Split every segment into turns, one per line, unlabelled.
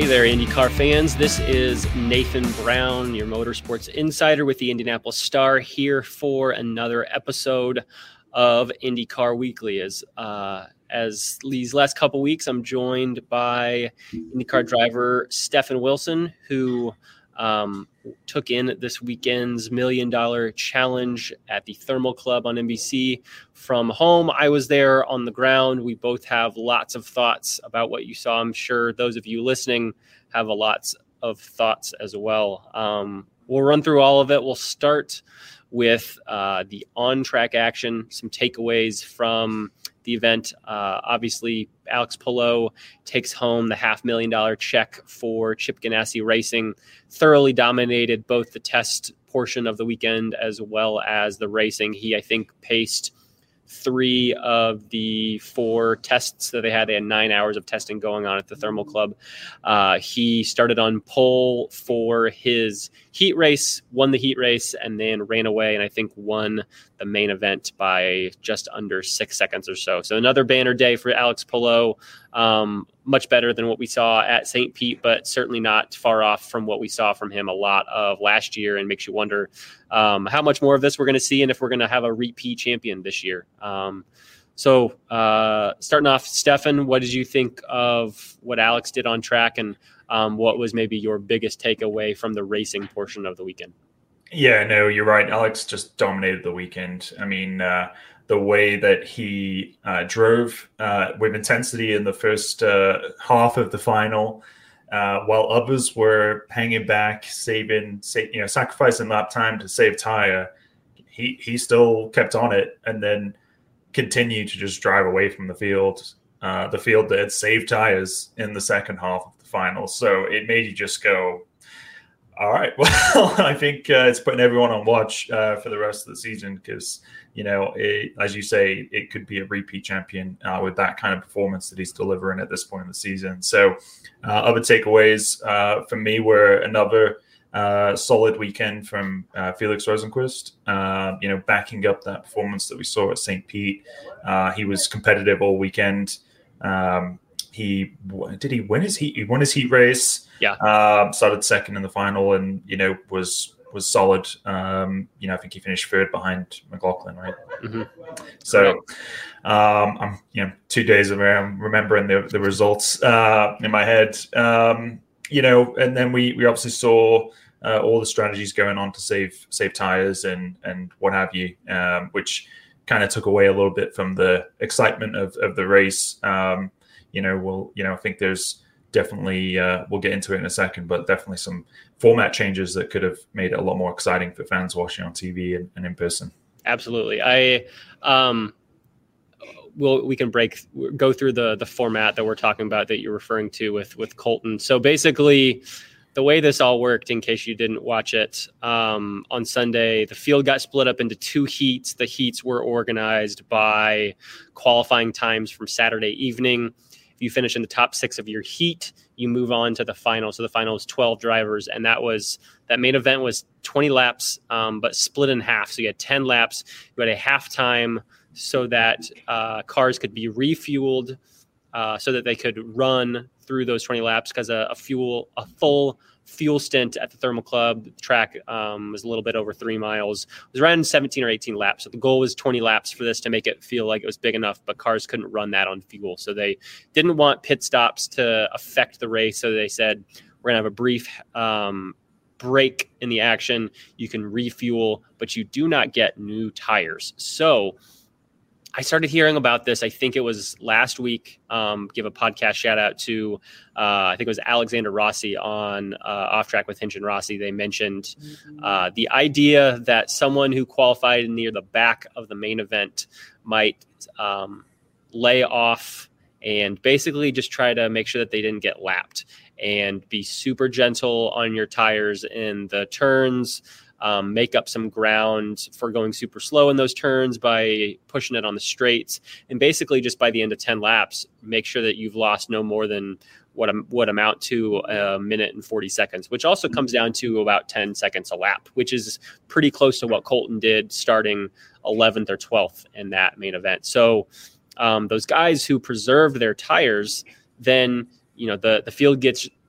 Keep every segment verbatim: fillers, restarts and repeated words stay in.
Hey there, IndyCar fans. This is Nathan Brown, your motorsports insider with the Indianapolis Star, here for another episode of IndyCar Weekly. As uh, as these last couple weeks, I'm joined by IndyCar driver Stefan Wilson, who um, took in this weekend's Million Dollar Challenge at the Thermal Club on N B C from home. I was there on the ground. We both have lots of thoughts about what you saw. I'm sure those of you listening have a lots of thoughts as well. Um, we'll run through all of it. We'll start with uh, the on-track action, some takeaways from the event. Uh, obviously, Alex Palou takes home the half million dollar check for Chip Ganassi Racing. Thoroughly dominated both the test portion of the weekend as well as the racing. He, I think, paced three of the four tests that they had. They had nine hours of testing going on at the Thermal Club. Uh, he started on pole for his heat race, won the heat race, and then ran away, and I think won the main event by just under six seconds or so. So another banner day for Alex Palou. Um, much better than what we saw at Saint Pete, but certainly not far off from what we saw from him a lot of last year, and makes you wonder um, how much more of this we're going to see and if we're going to have a repeat champion this year. Um, so uh, starting off, Stefan, what did you think of what Alex did on track, and um, what was maybe your biggest takeaway from the racing portion of the weekend?
Yeah, no, you're right. Alex just dominated the weekend. I mean, uh, the way that he uh, drove uh, with intensity in the first uh, half of the final, uh, while others were hanging back, saving, sa- you know, sacrificing lap time to save tire, he he still kept on it, and then continued to just drive away from the field, uh, the field that had saved tires in the second half of the final. So it made you just go, all right, well, I think uh, it's putting everyone on watch uh, for the rest of the season, because, you know, it, as you say, it could be a repeat champion uh, with that kind of performance that he's delivering at this point in the season. So uh, other takeaways uh, for me were another uh, solid weekend from uh, Felix Rosenqvist, uh, you know, backing up that performance that we saw at Saint Pete. Uh, he was competitive all weekend. Um, he did he win his heat? He won his heat race.
Yeah.
Uh, started second in the final, and you know was was solid. Um, you know, I think he finished third behind McLaughlin, right?
Mm-hmm.
So, um, I'm you know two days away. I'm remembering the the results uh, in my head. Um, you know, and then we we obviously saw uh, all the strategies going on to save save tires and and what have you, um, which kind of took away a little bit from the excitement of of the race. Um, you know, we'll you know I think there's definitely uh, we'll get into it in a second, but definitely some format changes that could have made it a lot more exciting for fans watching on T V and, and in person.
Absolutely. I um well we can break go through the the format that we're talking about that you're referring to with with Colton. So basically the way this all worked, in case you didn't watch it, um, on Sunday, the field got split up into two heats. The heats were organized by qualifying times from Saturday evening. If you finish in the top six of your heat, you move on to the final. So the final was twelve drivers, and that was that main event was twenty laps, um, but split in half. So you had ten laps. You had a halftime so that uh, cars could be refueled, uh, so that they could run through those twenty laps, because a, a fuel a full fuel stint at the Thermal Club track um, was a little bit over three miles. It was around seventeen or eighteen laps. So the goal was twenty laps for this to make it feel like it was big enough, but cars couldn't run that on fuel. So they didn't want pit stops to affect the race. So they said, we're going to have a brief um, break in the action. You can refuel, but you do not get new tires. So I started hearing about this, I think it was last week. Um, give a podcast shout out to, uh, I think it was Alexander Rossi on uh, Off Track with Hinch and Rossi. They mentioned uh, the idea that someone who qualified near the back of the main event might um, lay off and basically just try to make sure that they didn't get lapped, and be super gentle on your tires in the turns. Um, make up some ground for going super slow in those turns by pushing it on the straights, and basically just by the end of ten laps, make sure that you've lost no more than what would amount to a minute and forty seconds, which also comes down to about ten seconds a lap, which is pretty close to what Colton did starting eleventh or twelfth in that main event. So um, those guys who preserved their tires, then, you know, the, the field gets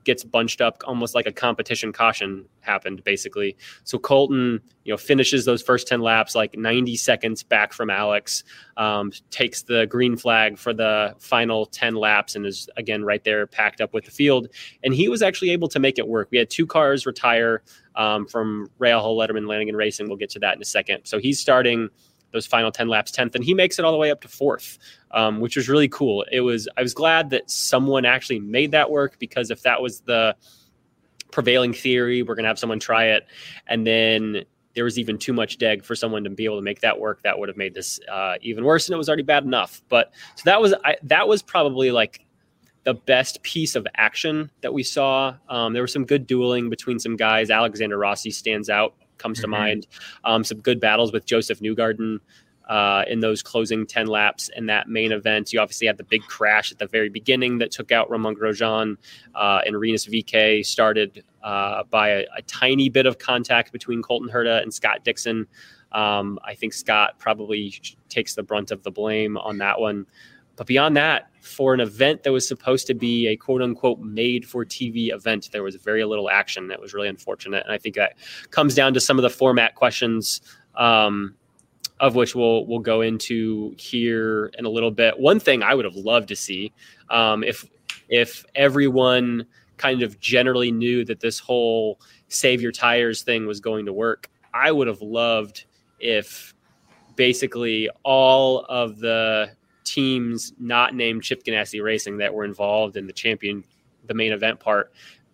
gets bunched up, almost like a competition caution happened, basically. So Colton, you know, finishes those first ten laps like ninety seconds back from Alex, um, takes the green flag for the final ten laps, and is again right there packed up with the field. And he was actually able to make it work. We had two cars retire um, from Rahal, Letterman, Lanigan Racing. We'll get to that in a second. So he's starting those final ten laps tenth, and he makes it all the way up to fourth, um, which was really cool. It was, I was glad that someone actually made that work, because if that was the prevailing theory, we're going to have someone try it, and then there was even too much deg for someone to be able to make that work, that would have made this uh, even worse, and it was already bad enough. But so that was, I, that was probably like the best piece of action that we saw. Um, there was some good dueling between some guys. Alexander Rossi stands out, comes to mm-hmm. mind. Um, some good battles with Joseph Newgarden uh, in those closing ten laps in that main event. You obviously had the big crash at the very beginning that took out Romain Grosjean, uh, and Rinus V K started uh, by a, a tiny bit of contact between Colton Herta and Scott Dixon. Um, I think Scott probably takes the brunt of the blame on that one. But beyond that, for an event that was supposed to be a quote-unquote made-for-T V event, there was very little action. That was really unfortunate. And I think that comes down to some of the format questions, um, of which we'll we'll go into here in a little bit. One thing I would have loved to see, um, if if everyone kind of generally knew that this whole save your tires thing was going to work, I would have loved if basically all of the teams not named Chip Ganassi Racing that were involved in the champion, the main event part,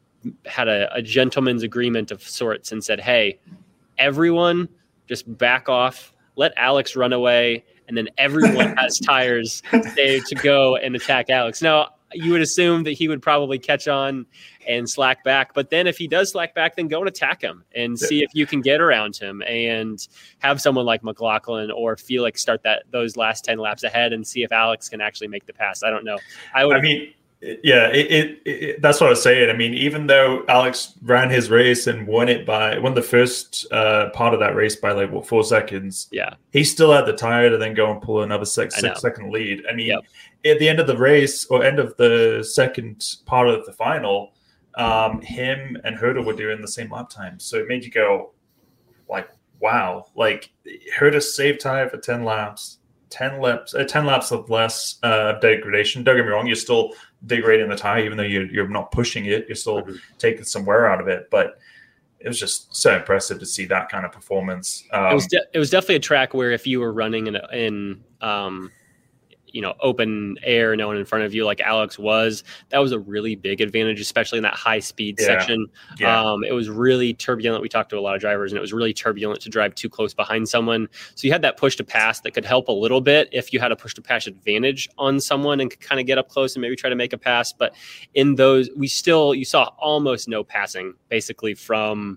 had a, a gentleman's agreement of sorts and said, hey, everyone just back off, let Alex run away, and then everyone has tires saved to go and attack Alex. Now, you would assume that he would probably catch on and slack back. But then if he does slack back, then go and attack him and see yeah. if you can get around him and have someone like McLaughlin or Felix start that those last ten laps ahead and see if Alex can actually make the pass. I don't know. I would.
I mean, yeah, it, it, it that's what I was saying. I mean, even though Alex ran his race and won it by won the first uh, part of that race by like what four seconds.
Yeah,
he still had the tire to then go and pull another six six second lead. I mean, yep. at the end of the race or end of the second part of the final, um, him and Herta were doing the same lap time. So it made you go like, wow, like Herta saved tire for ten laps, ten laps, uh, ten laps of less uh, degradation. Don't get me wrong, you're still degrading the tire, even though you're, you're not pushing it, you're still mm-hmm. taking some wear out of it. But it was just so impressive to see that kind of performance. Um,
it was de- it was definitely a track where if you were running in, in um, you know, open air, no one in front of you like Alex was, that was a really big advantage, especially in that high speed yeah. section. Yeah. Um, it was really turbulent. We talked to a lot of drivers and it was really turbulent to drive too close behind someone. So you had that push to pass that could help a little bit if you had a push to pass advantage on someone and could kind of get up close and maybe try to make a pass. But in those, we still, you saw almost no passing basically from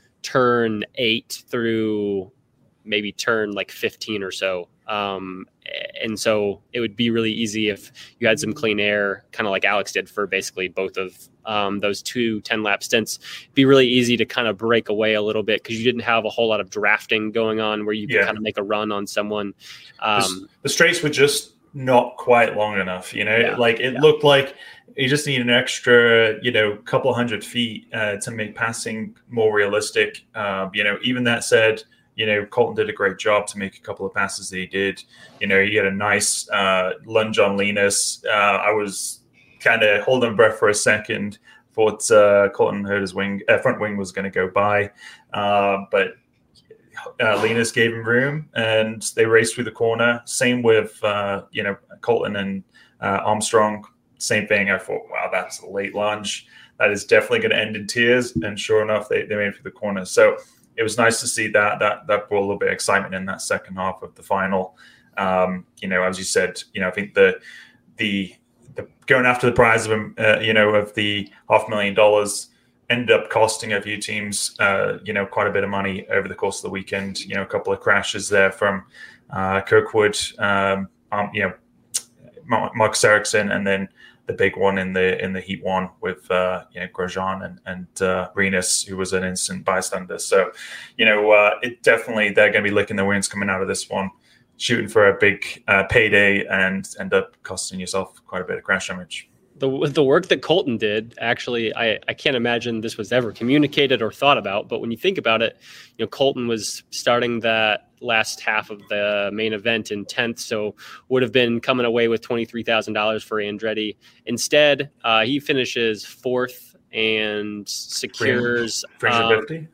turn eight through maybe turn like fifteen or so. Um, and so it would be really easy if you had some clean air, kind of like Alex did for basically both of um, those two ten lap stints. It'd be really easy to kind of break away a little bit because you didn't have a whole lot of drafting going on where you could yeah. kind of make a run on someone. Um,
the, the straights were just not quite long enough, you know, yeah, like it yeah. looked like you just need an extra, you know, couple hundred feet uh, to make passing more realistic. Um, you know, even that said, you know, Colton did a great job to make a couple of passes that he did. You know, he had a nice uh, lunge on Linus. Uh, I was kind of holding breath for a second. Thought uh, Colton Herta's wing, uh, front wing was going to go by. Uh, but uh, Linus gave him room and they raced through the corner. Same with, uh, you know, Colton and uh, Armstrong. Same thing. I thought, wow, that's a late lunge. That is definitely going to end in tears. And sure enough, they, they made it through the corner. So it was nice to see that that that brought a little bit of excitement in that second half of the final. Um, you know, as you said, you know, I think the the, the going after the prize of uh, you know of the half million dollars ended up costing a few teams uh, you know quite a bit of money over the course of the weekend. You know, a couple of crashes there from uh, Kirkwood, um, um, you know, Marcus Ericsson, and then the big one in the in the heat one with uh, you know Grosjean and and uh, Rinus, who was an instant bystander. So, you know, uh, it definitely they're going to be licking their wounds coming out of this one, shooting for a big uh, payday, and end up costing yourself quite a bit of crash damage.
the the work that Colton did, actually, I, I can't imagine this was ever communicated or thought about. But when you think about it, you know, Colton was starting that last half of the main event in tenth, so would have been coming away with twenty-three thousand dollars for Andretti. Instead, uh, he finishes fourth and secures
three hundred fifty.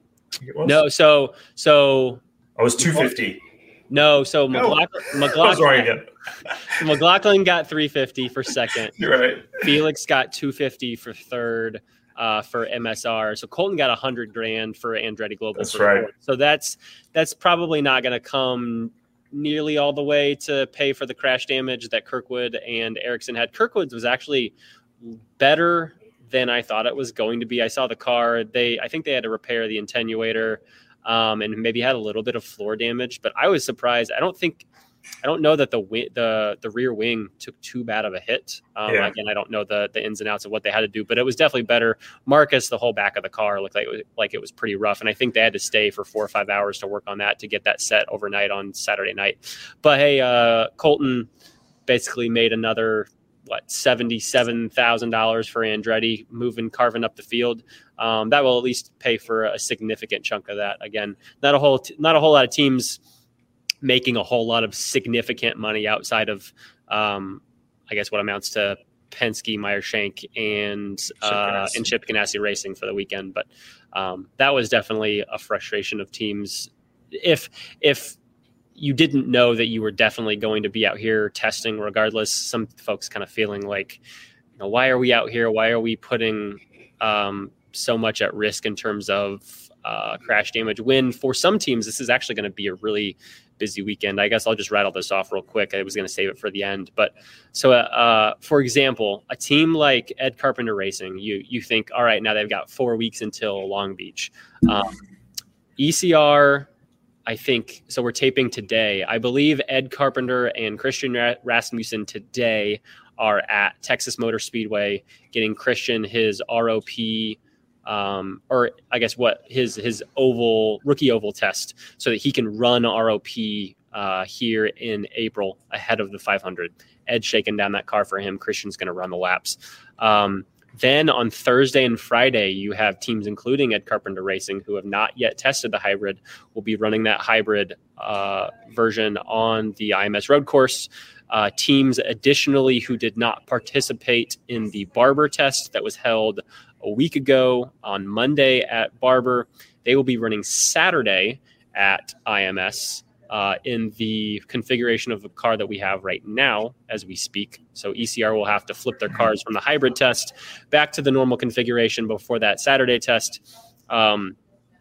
Um, no, so so
I was two fifty.
No, so McLaughlin,
no.
McLaughlin,
I was wrong again.
McLaughlin got three fifty for second.
You're right.
Felix got two fifty for third uh, for M S R. So Colton got a hundred grand for Andretti Global.
That's right.
Fourth. So that's that's probably not going to come nearly all the way to pay for the crash damage that Kirkwood and Ericsson had. Kirkwood's was actually better than I thought it was going to be. I saw the car. They I think they had to repair the attenuator. Um, and maybe had a little bit of floor damage, but I was surprised. I don't think, I don't know that the wi- the the rear wing took too bad of a hit. Um, yeah. Again, I don't know the the ins and outs of what they had to do, but it was definitely better. Marcus, the whole back of the car looked like it was, like it was pretty rough, and I think they had to stay for four or five hours to work on that to get that set overnight on Saturday night. But hey, uh, Colton basically made another what seventy-seven thousand dollars for Andretti, moving carving up the field. Um, that will at least pay for a significant chunk of that. Again, not a whole, t- not a whole lot of teams making a whole lot of significant money outside of, um, I guess, what amounts to Penske, Meyer Shank, and uh, and Chip Ganassi Racing for the weekend. But um, that was definitely a frustration of teams. If if you didn't know that you were definitely going to be out here testing, regardless, some folks kind of feeling like, you know, why are we out here? Why are we putting um, so much at risk in terms of uh, crash damage, when for some teams this is actually going to be a really busy weekend. I guess I'll just rattle this off real quick. I was going to save it for the end, but so uh, for example, a team like Ed Carpenter Racing, you you think, all right, now they've got four weeks until Long Beach. Um, E C R, I think, so we're taping today. I believe Ed Carpenter and Christian Rasmussen today are at Texas Motor Speedway getting Christian his R O P, um, or I guess what his his oval rookie oval test, so that he can run R O P uh, here in April ahead of the five hundred. Ed's shaking down that car for him. Christian's going to run the laps. Um, then on Thursday and Friday, you have teams including Ed Carpenter Racing who have not yet tested the hybrid, will be running that hybrid uh, version on the I M S road course. Uh, teams additionally who did not participate in the Barber test that was held a week ago on Monday at Barber, they will be running Saturday at I M S uh, in the configuration of the car that we have right now as we speak. So E C R will have to flip their cars from the hybrid test back to the normal configuration before that Saturday test. Um,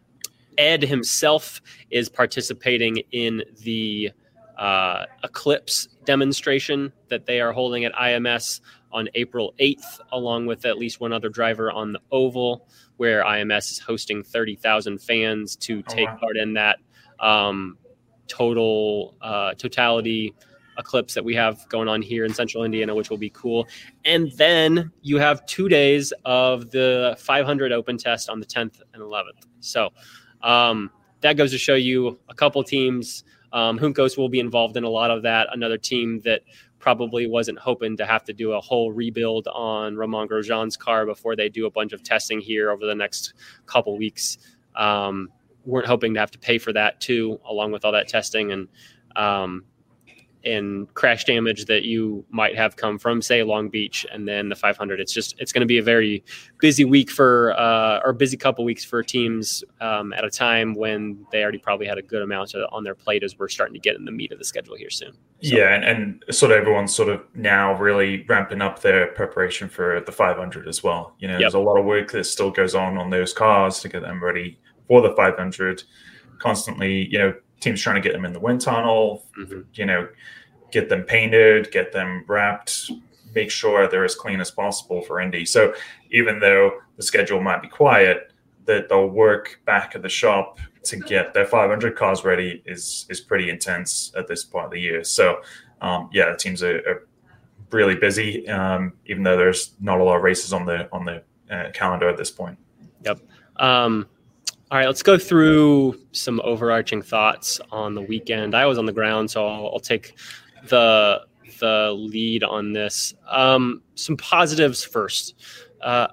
Ed himself is participating in the uh, Eclipse demonstration that they are holding at I M S on April eighth, along with at least one other driver on the oval, where I M S is hosting thirty thousand fans to take oh, wow. part in that um, total uh, totality eclipse that we have going on here in central Indiana, which will be cool. And then you have two days of the five hundred open test on the tenth and eleventh. So um, that goes to show you a couple teams. Um, Juncos will be involved in a lot of that. Another team that probably wasn't hoping to have to do a whole rebuild on Romain Grosjean's car before they do a bunch of testing here over the next couple weeks. Um, weren't hoping to have to pay for that too, along with all that testing and um, and crash damage that you might have come from, say, Long Beach and then the five hundred. It's just, it's going to be a very busy week for, uh, or busy couple weeks for teams um, at a time when they already probably had a good amount on their plate as we're starting to get in the meat of the schedule here soon. So.
Yeah, and, and sort of everyone's sort of now really ramping up their preparation for the five hundred as well. You know, yep. There's a lot of work that still goes on on those cars to get them ready for the five hundred. Constantly, you know, teams trying to get them in the wind tunnel, mm-hmm. you know, get them painted, get them wrapped, make sure they're as clean as possible for Indy. So even though the schedule might be quiet, that they'll work back at the shop to get their five hundred cars ready is is pretty intense at this point of the year. So um, yeah, the teams are, are really busy, um, even though there's not a lot of races on the on the uh, calendar at this point.
Yep. Um, all right, let's go through some overarching thoughts on the weekend. I was on the ground, so I'll, I'll take the the lead on this. Um, some positives first. Uh,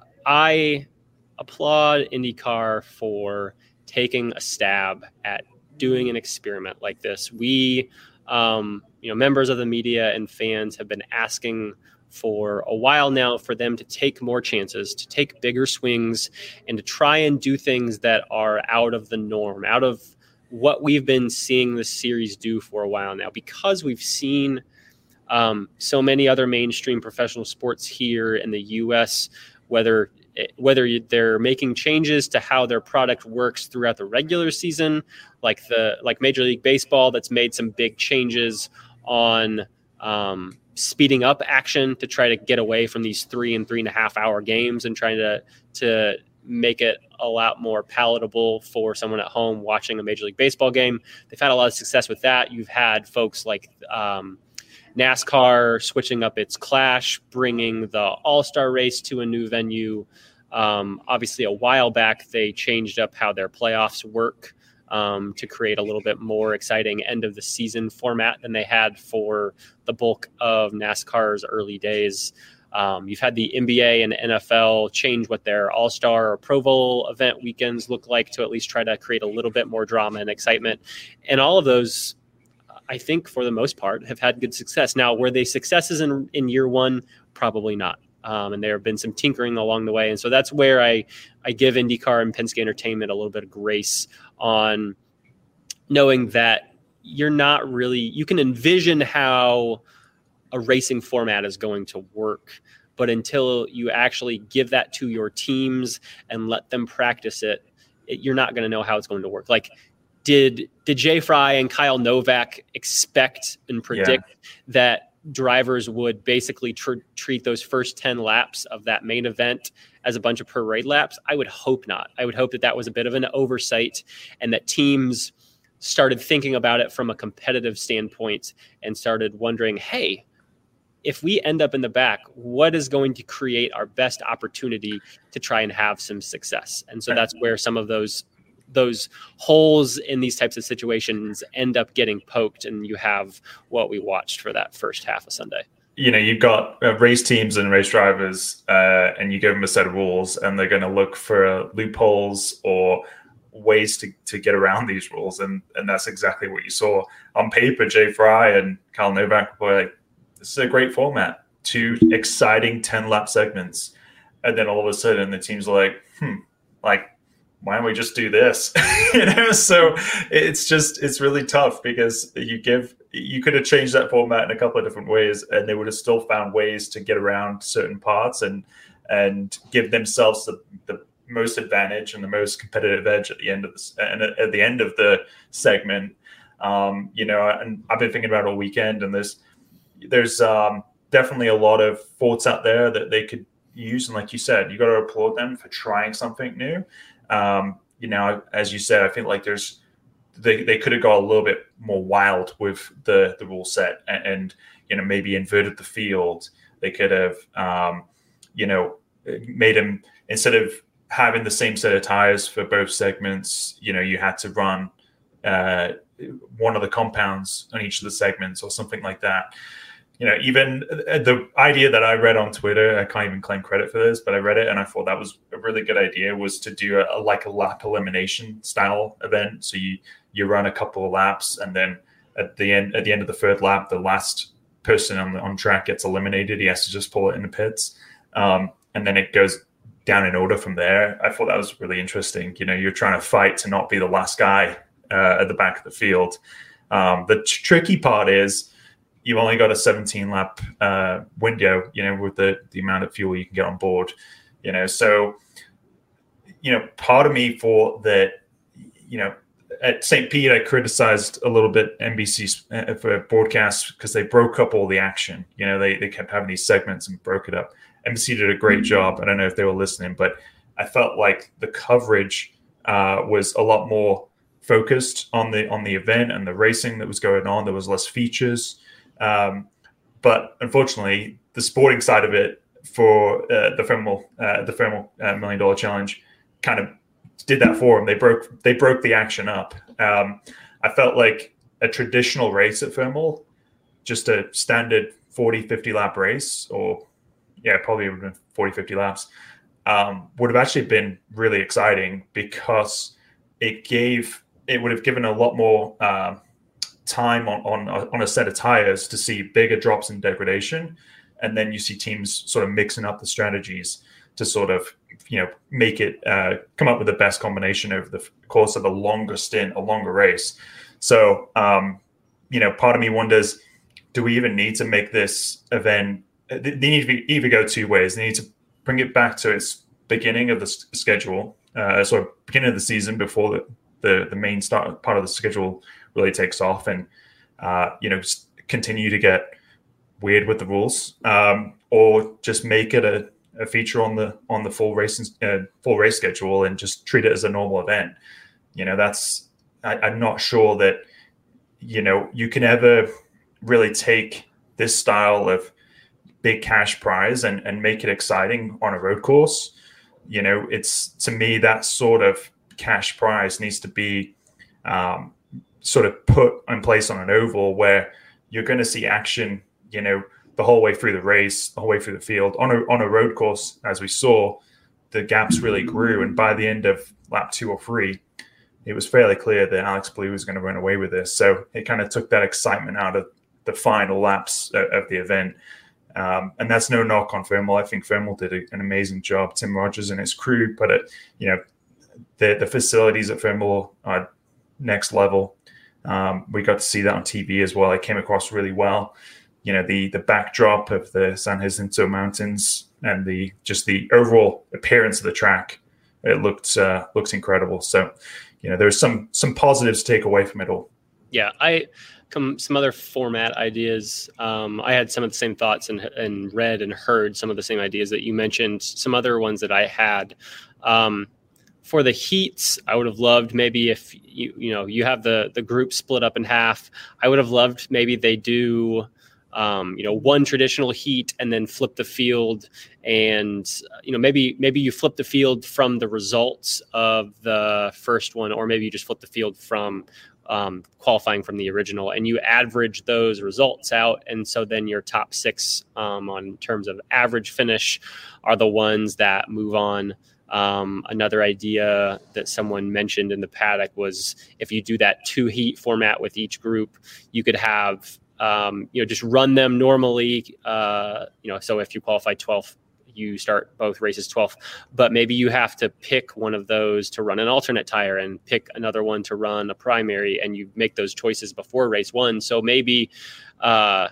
I applaud IndyCar for taking a stab at doing an experiment like this. We, um, you know, members of the media and fans have been asking for a while now for them to take more chances, to take bigger swings, and to try and do things that are out of the norm, out of what we've been seeing the series do for a while now, because we've seen um, so many other mainstream professional sports here in the U S, whether whether they're making changes to how their product works throughout the regular season, like the like Major League Baseball that's made some big changes on um, speeding up action to try to get away from these three and three and a half hour games and trying to to make it a lot more palatable for someone at home watching a Major League Baseball game. They've had a lot of success with that. You've had folks like um, NASCAR switching up its Clash, bringing the All-Star race to a new venue. Um, obviously, a while back, they changed up how their playoffs work um, to create a little bit more exciting end-of-the-season format than they had for the bulk of NASCAR's early days. Um, you've had the N B A and N F L change what their All-Star or Pro Bowl event weekends look like to at least try to create a little bit more drama and excitement. And all of those, I think, for the most part, have had good success. Now, were they successes in, in year one? Probably not. Um, and there have been some tinkering along the way. And so that's where I, I give IndyCar and Penske Entertainment a little bit of grace on knowing that you're not really, you can envision how a racing format is going to work, but until you actually give that to your teams and let them practice it, it you're not going to know how it's going to work. Like, did, did Jay Fry and Kyle Novak expect and predict yeah. that drivers would basically tr- treat those first ten laps of that main event as a bunch of parade laps? I would hope not. I would hope that that was a bit of an oversight and that teams started thinking about it from a competitive standpoint and started wondering, hey, if we end up in the back, what is going to create our best opportunity to try and have some success? And so that's where some of those those holes in these types of situations end up getting poked, and you have what we watched for that first half of Sunday.
You know, you've got uh, race teams and race drivers, uh, and you give them a set of rules, and they're going to look for uh, loopholes or ways to, to get around these rules. And, and that's exactly what you saw on paper. Jay Fry and Kyle Novak were like, this is a great format, two exciting ten lap segments. And then all of a sudden the team's like, hmm, like, why don't we just do this? you know, so it's just, it's really tough because you give, you could have changed that format in a couple of different ways and they would have still found ways to get around certain parts and, and give themselves the, the most advantage and the most competitive edge at the end of this, and at the end of the segment. Um, you know, and I've been thinking about it all weekend, and there's, there's um, definitely a lot of thoughts out there that they could use. And like you said, you got to applaud them for trying something new. Um, you know, as you said, I feel like there's they, they could have got a little bit more wild with the the rule set and, and you know, maybe inverted the field. They could have um, you know, made them, instead of having the same set of tires for both segments, you know, you had to run uh, one of the compounds on each of the segments or something like that. You know, even the idea that I read on Twitter, I can't even claim credit for this, but I read it and I thought that was a really good idea, was to do a, a like a lap elimination style event. So you, you run a couple of laps and then at the end, at the end of the third lap, the last person on the on track gets eliminated. He has to just pull it in the pits. Um, and then it goes down in order from there. I thought that was really interesting. You know, you're trying to fight to not be the last guy uh, at the back of the field. Um, the t- tricky part is, you only got a seventeen lap uh, window, you know, with the, the amount of fuel you can get on board, you know. So, you know, part of me for that, you know, at Saint Pete, I criticized a little bit N B C for broadcast because they broke up all the action. You know, they, they kept having these segments and broke it up. N B C did a great job. I don't know if they were listening, but I felt like the coverage uh, was a lot more focused on the on the event and the racing that was going on. There was less features. Um, but unfortunately, the sporting side of it for uh, the Thermal, uh, the Thermal uh, Million Dollar Challenge kind of did that for them. They broke they broke the action up. Um, I felt like a traditional race at Thermal, just a standard forty, fifty lap race, or yeah, probably would have been forty, fifty laps, um, would have actually been really exciting, because it gave, it would have given a lot more uh, time on, on, on a set of tires to see bigger drops in degradation. And then you see teams sort of mixing up the strategies to sort of, you know, make it, uh, come up with the best combination over the course of a longer stint, a longer race. So, um, you know, part of me wonders, do we even need to make this event? They need to be, either go two ways. They need to bring it back to its beginning of the s- schedule, uh, sort of beginning of the season before the, the, the main start part of the schedule really takes off, and, uh, you know, continue to get weird with the rules, um, or just make it a, a feature on the on the full race uh, full race schedule and just treat it as a normal event. You know, that's I, I'm not sure that, you know, you can ever really take this style of big cash prize and, and make it exciting on a road course. You know, it's, to me, that sort of cash prize needs to be um, sort of put in place on an oval where you're going to see action, you know, the whole way through the race, the whole way through the field. On a on a road course, as we saw, the gaps really grew, and by the end of lap two or three, it was fairly clear that Alex Blue was going to run away with this. So it kind of took that excitement out of the final laps of, of the event. Um, and that's no knock on Thermal. I think Thermal did a, an amazing job. Tim Rogers and his crew put it, you know, the the facilities at Thermal are next level. Um, we got to see that on T V as well. It came across really well. You know, the the backdrop of the San Jacinto Mountains and the just the overall appearance of the track, it looked uh, looks incredible. So, you know, there's some some positives to take away from it all.
Yeah, I come some other format ideas. Um, I had some of the same thoughts and and read and heard some of the same ideas that you mentioned. Some other ones that I had. Um, For the heats, I would have loved maybe if you you know you have the the group split up in half. I would have loved maybe they do um, you know one traditional heat and then flip the field, and you know maybe maybe you flip the field from the results of the first one, or maybe you just flip the field from um, qualifying from the original, and you average those results out, and so then your top six um, on terms of average finish are the ones that move on. Um, another idea that someone mentioned in the paddock was if you do that two heat format with each group, you could have, um, you know, just run them normally. Uh, you know, so if you qualify twelfth, you start both races twelfth, but maybe you have to pick one of those to run an alternate tire and pick another one to run a primary, and you make those choices before race one. So maybe, uh,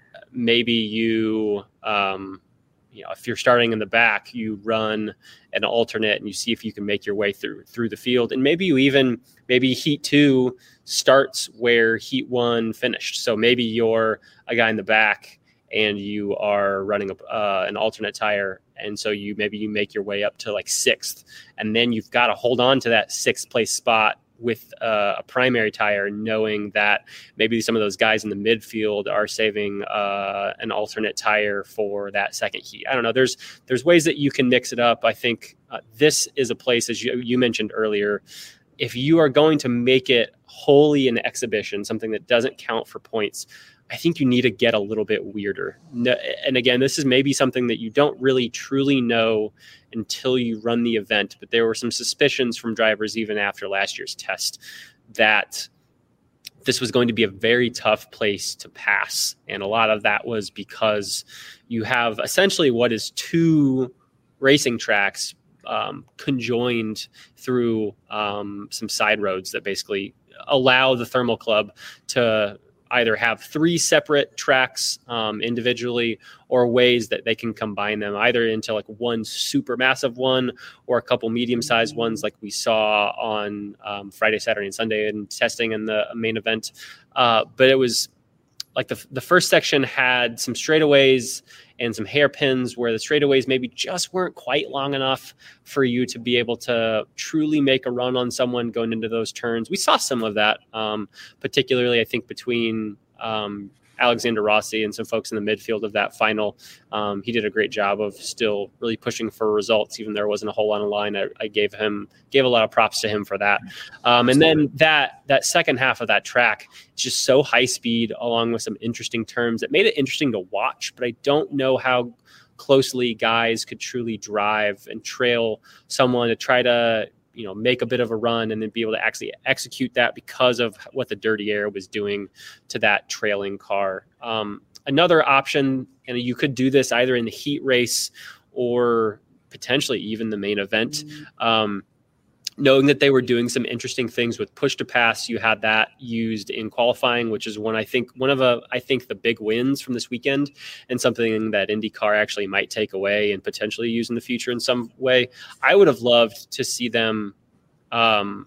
maybe you, um, you know, if you're starting in the back, you run an alternate and you see if you can make your way through through the field. And maybe you even, maybe heat two starts where heat one finished. So maybe you're a guy in the back and you are running a, uh, an alternate tire. And so you, maybe you make your way up to like sixth, and then you've got to hold on to that sixth place spot with uh, a primary tire, knowing that maybe some of those guys in the midfield are saving uh, an alternate tire for that second heat. I don't know. There's there's ways that you can mix it up. I think uh, this is a place, as you, you mentioned earlier, if you are going to make it wholly an exhibition, something that doesn't count for points, I think you need to get a little bit weirder. No, and again, this is maybe something that you don't really truly know until you run the event, but there were some suspicions from drivers even after last year's test that this was going to be a very tough place to pass. And a lot of that was because you have essentially what is two racing tracks um, conjoined through um, some side roads that basically allow the Thermal Club to either have three separate tracks um, individually, or ways that they can combine them either into like one super massive one or a couple medium-sized ones like we saw on um, Friday, Saturday, and Sunday in testing in the main event. Uh, but it was like the, the first section had some straightaways and some hairpins where the straightaways maybe just weren't quite long enough for you to be able to truly make a run on someone going into those turns. We saw some of that, um, particularly I think between um, Alexander Rossi and some folks in the midfield of that final. Um, he did a great job of still really pushing for results, even though there wasn't a whole lot on the line. I, I gave him gave a lot of props to him for that. Um, and then that that second half of that track is just so high speed, along with some interesting turns that made it interesting to watch. But I don't know how closely guys could truly drive and trail someone to try to, you know, make a bit of a run and then be able to actually execute that because of what the dirty air was doing to that trailing car. Um, another option, and you could do this either in the heat race or potentially even the main event, um, knowing that they were doing some interesting things with push to pass. You had that used in qualifying, which is one, I think one of a, I think the big wins from this weekend, and something that IndyCar actually might take away and potentially use in the future in some way. I would have loved to see them um,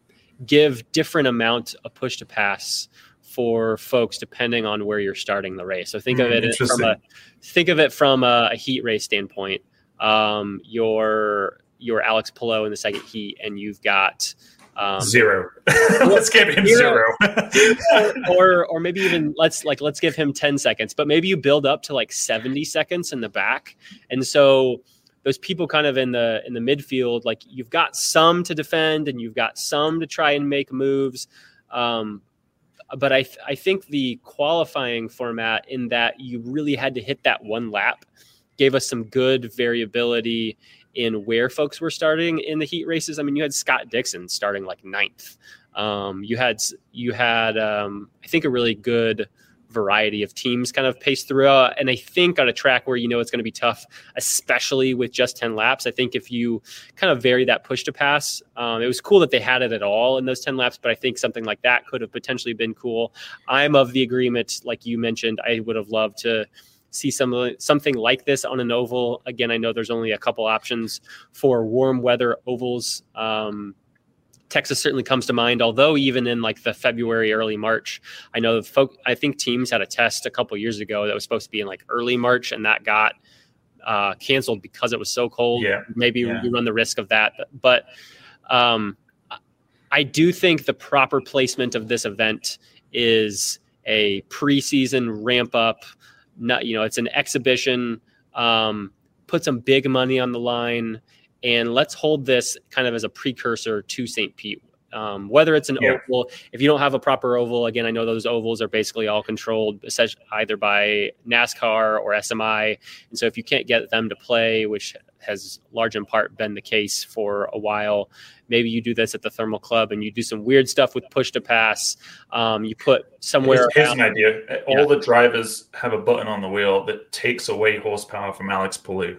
give different amount of push to pass for folks depending on where you're starting the race. So think mm, of it from a, think of it from a, a heat race standpoint. Um, your You're Alex Palou in the second heat, and you've got um,
zero. Let's give him zero,
zero. or or maybe even let's like let's give him ten seconds. But maybe you build up to like seventy seconds in the back, and so those people kind of in the in the midfield, like you've got some to defend and you've got some to try and make moves. Um, but I th- I think the qualifying format, in that you really had to hit that one lap, gave us some good variability in where folks were starting in the heat races. I mean, you had Scott Dixon starting like ninth. Um, you had, you had, um, I think a really good variety of teams kind of paced throughout. And I think on a track where, you know, it's going to be tough, especially with just ten laps, I think if you kind of vary that push to pass, um, it was cool that they had it at all in those ten laps, but I think something like that could have potentially been cool. I'm of the agreement, like you mentioned, I would have loved to see some something like this on an oval. Again, I know there's only a couple options for warm weather ovals. Um, Texas certainly comes to mind, although even in like the February, early March, I know folk, I think teams had a test a couple years ago that was supposed to be in like early March, and that got uh, canceled because it was so cold.
Yeah.
Maybe
yeah.
you run the risk of that. But um, I do think the proper placement of this event is a preseason ramp up. Not, you know, it's an exhibition, um, put some big money on the line, and let's hold this kind of as a precursor to Saint Pete. Um, whether it's an yeah. oval, if you don't have a proper oval, again, I know those ovals are basically all controlled either by NASCAR or S M I. And so if you can't get them to play, which has large in part been the case for a while, maybe you do this at the Thermal Club and you do some weird stuff with push to pass. Um, you put somewhere.
Here's, here's an idea. All yeah. the drivers have a button on the wheel that takes away horsepower from Alex Palou.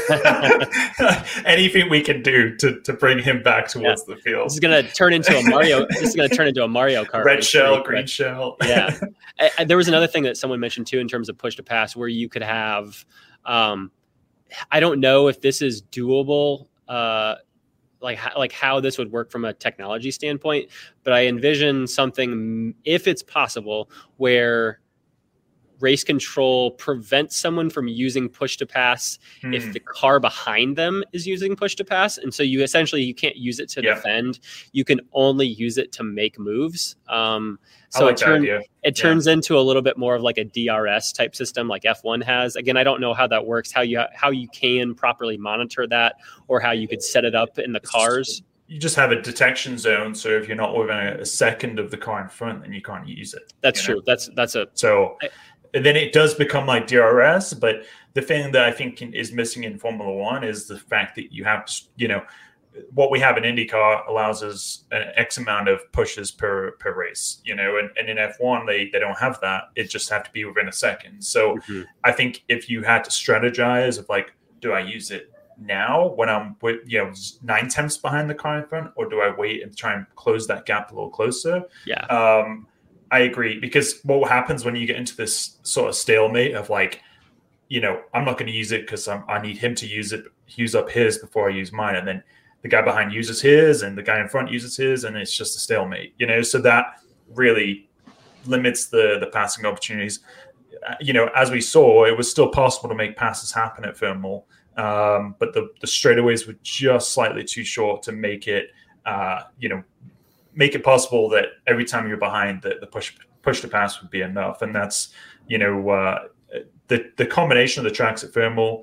Anything we can do to, to bring him back towards yeah. the field.
This is going to turn into a Mario. This is going to turn into a Mario Kart.
Red shell, green red. shell.
Yeah. And there was another thing that someone mentioned too in terms of push to pass, where you could have. Um, I don't know if this is doable. Uh, like how, like how this would work from a technology standpoint, but I envision something, if it's possible, where race control prevents someone from using push to pass hmm. if the car behind them is using push to pass. And so you essentially, you can't use it to yeah. defend. You can only use it to make moves. Um, so like it, turn, it yeah. turns into a little bit more of like a D R S type system like F one has. Again, I don't know how that works, how you, how you can properly monitor that, or how you could set it up in the cars.
You just have a detection zone. So if you're not within a second of the car in front, then you can't use it.
That's true. Know? That's, that's a,
so I, and then it does become like D R S, but the thing that I think is missing in Formula One is the fact that you have, you know, what we have in IndyCar allows us an X amount of pushes per per race, you know, and, and in F one, they, they don't have that. It just have to be within a second. So mm-hmm. I think if you had to strategize of like, do I use it now when I'm, with, you know, nine tenths behind the car in front, or do I wait and try and close that gap a little closer?
Yeah.
Um, I agree, because what happens when you get into this sort of stalemate of like, you know, I'm not going to use it because I need him to use it, use up his before I use mine. And then the guy behind uses his and the guy in front uses his, and it's just a stalemate, you know, so that really limits the, the passing opportunities. Uh, you know, as we saw, it was still possible to make passes happen at Thermal, um, but the, the straightaways were just slightly too short to make it, uh, you know, make it possible that every time you're behind, the, the push push to pass would be enough. And that's, you know, uh, the the combination of the tracks at Thermal.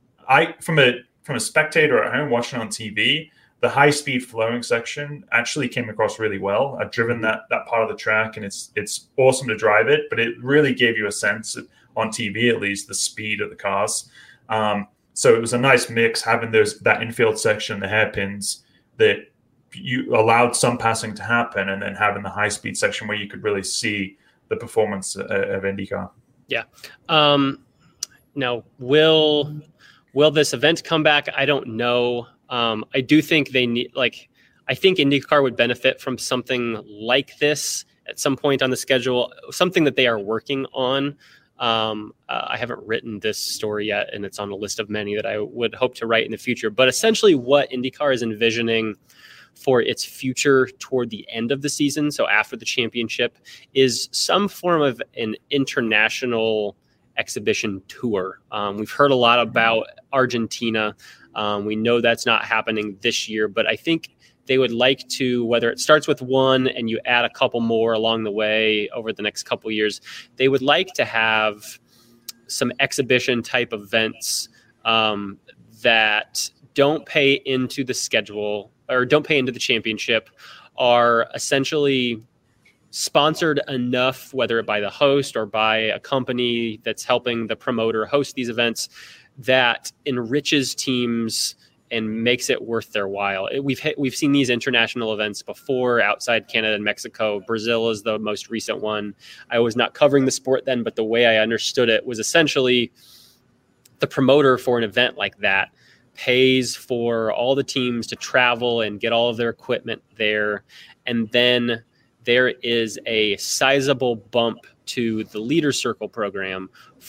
I from a from a spectator at home watching on T V, the high speed flowing section actually came across really well. I've driven that that part of the track, and it's it's awesome to drive it, but it really gave you a sense of, on T V at least, the speed of the cars. Um, so it was a nice mix having those that infield section, the hairpins that you allowed some passing to happen, and then having the high speed section where you could really see the performance of IndyCar.
Yeah. Um, now, will will this event come back? I don't know. Um, I do think they need, like, I think IndyCar would benefit from something like this at some point on the schedule, something that they are working on. Um, uh, I haven't written this story yet, and it's on a list of many that I would hope to write in the future. But essentially what IndyCar is envisioning for its future toward the end of the season, so after the championship, is some form of an international exhibition tour. Um, we've heard a lot about Argentina. Um, we know that's not happening this year, but I think they would like to, whether it starts with one and you add a couple more along the way over the next couple of years, they would like to have some exhibition type events um, that don't pay into the schedule or don't pay into the championship, are essentially sponsored enough, whether by the host or by a company that's helping the promoter host these events, that enriches teams and makes it worth their while. We've hit, we've seen these international events before outside Canada and Mexico. Brazil is the most recent one. I was not covering the sport then, but the way I understood it was essentially the promoter for an event like that pays for all the teams to travel and get all of their equipment there. And then there is a sizable bump to the Leader Circle program